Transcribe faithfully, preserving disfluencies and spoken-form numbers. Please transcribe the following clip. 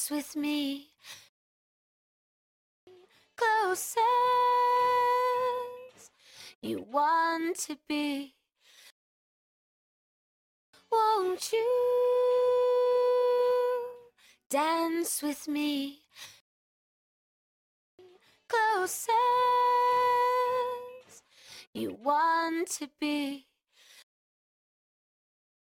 dance with me close as you want to be. Won't you dance with me close as you want to be?